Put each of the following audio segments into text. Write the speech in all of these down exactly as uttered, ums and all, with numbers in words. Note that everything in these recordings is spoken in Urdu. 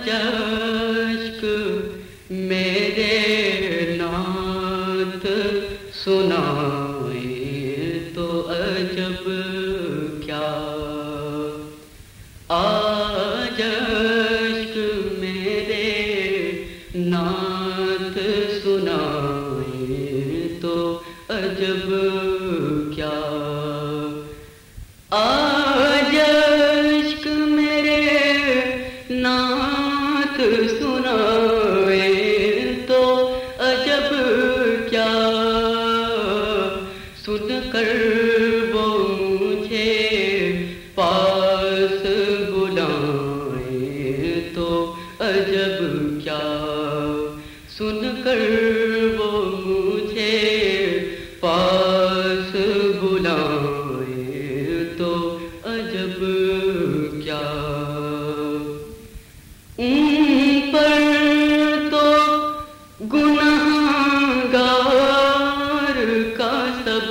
اشک میرے نعت سنائے تو عجب کیا، آج اشک میرے نعت سنائے تو عجب کیا، آج اشک میرے نعت سنائے تو عجب کیا، سن کر وہ مجھے پاس بلائے تو عجب کیا، سن کر وہ مجھے پاس بلائے تو عجب کیا، ان پر تو گنہگار کا سب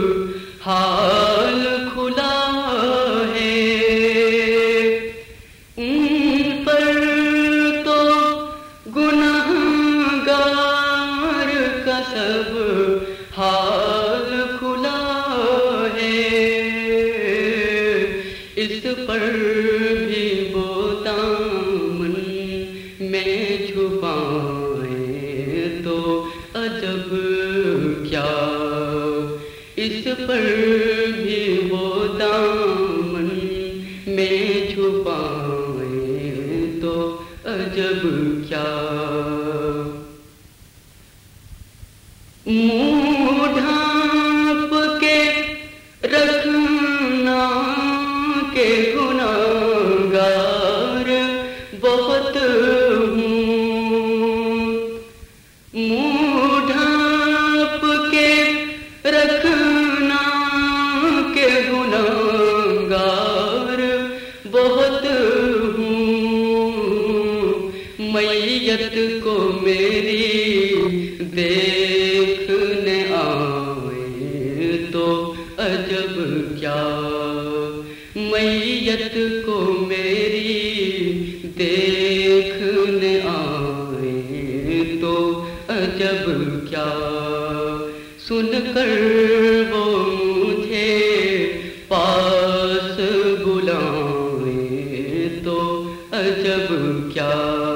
حال کھلا ہے، ان پر تو گنہگار کا سب حال کھلا ہے، اس پر بھی وہ دامن میں چھپائیں تو عجب کیا، اس پر بھی وہ دامن میں چھپائیں تو عجب کیا، منہ ڈھانپ کے رکھنا کہ گناہگار بہت ہوں، منہ ڈھانپ کے رکھنا کہ گناہگار بہت ہوں، میت کو میری دیکھنے آئے تو عجب کیا، میت کو میری دیکھنے آئے تو عجب کیا، سن کر وہ مجھے پاس بلائے تو عجب کیا،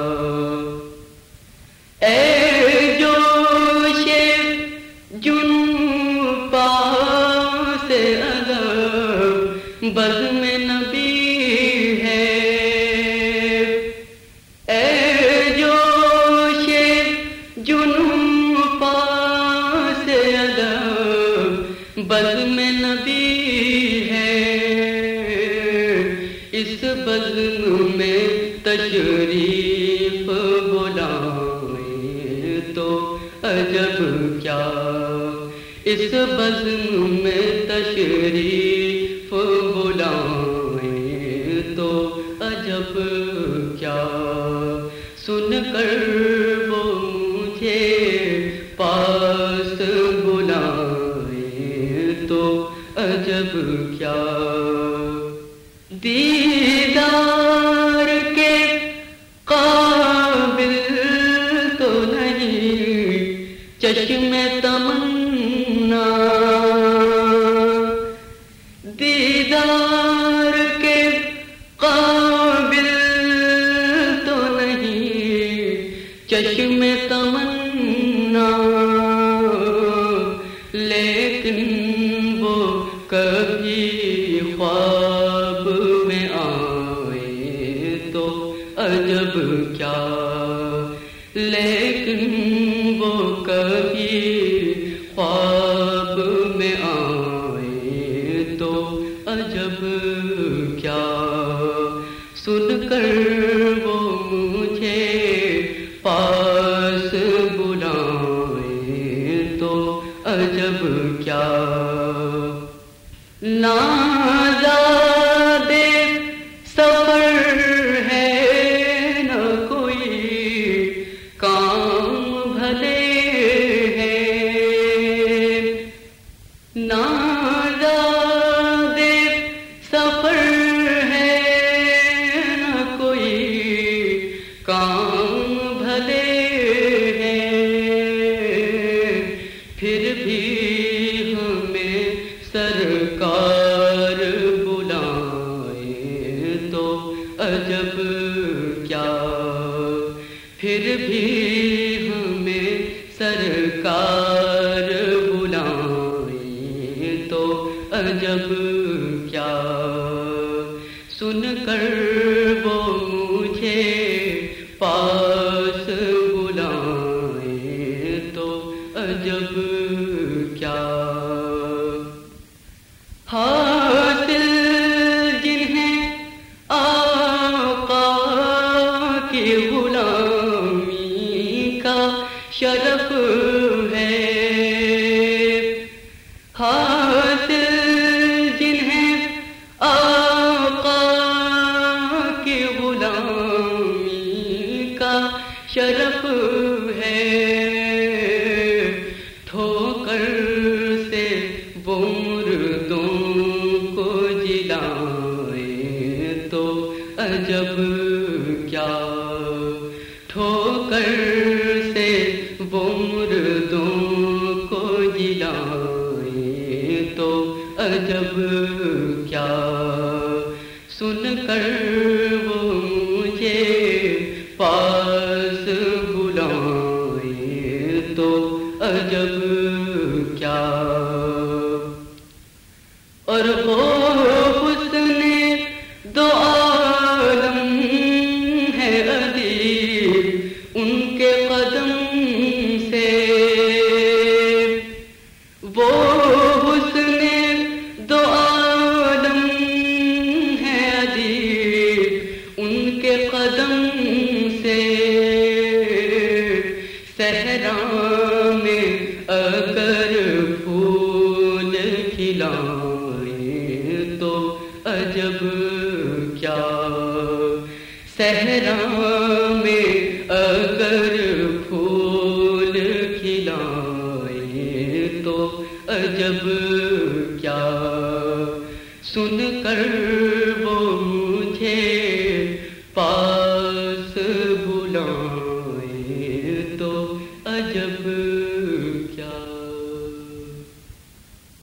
اے جوش جنوں پاس ادب بزم نبی ہے، اے جوش جنوں پاس ادب بزم نبی ہے، اس بزم میں تشریف بلائیں تو عجب کیا، اس بزم میں تشریف بلائیں تو عجب کیا، سن کر وہ مجھے پاس بلائیں تو عجب کیا، دیدار کے قابل تو نہیں چشم تمنا، دیدار کے قابل تو نہیں چشم تمنا، لیکن وہ کبھی خواب میں آئے تو عجب کیا، لیکن وہ کبھی خواب میں آئے تو عجب کیا، سن کر وہ مجھے پاس بلائیں تو عجب کیا، نازادے سفر ہے نہ کوئی کام بھلے ہیں، نازادے سفر ہے نہ کوئی کام بھلے ہیں پھر بھی ہمیں سرکار بلائیں تو عجب کیا، پھر بھی ہمیں سرکار بلائیں تو عجب کیا، سن کر وہ مجھے پاس بلائیں تو عجب کیا، حاصل جنہیں آقا کی غلامی کا شرف ہے، حاصل جنہیں آقا کی غلامی کا شرف ہے، ٹھوکر سے وہ مردوں کو جلائیں تو عجب کیا، ٹھوکر سے وہ مردوں کو جلائیں تو عجب کیا، سن کر وہ مجھے پاس بلائیں تو عجب کیا، اور وہ حسن دو عالم ہے ادیب ان کے قدم سے، وہ حسن دو عالم ہے ادیب ان کے قدم سے، صحرا میں اگر پھول کھلائیں تو عجب کیا، صحرا میں اگر پھول کھلائیں تو عجب کیا، سن کر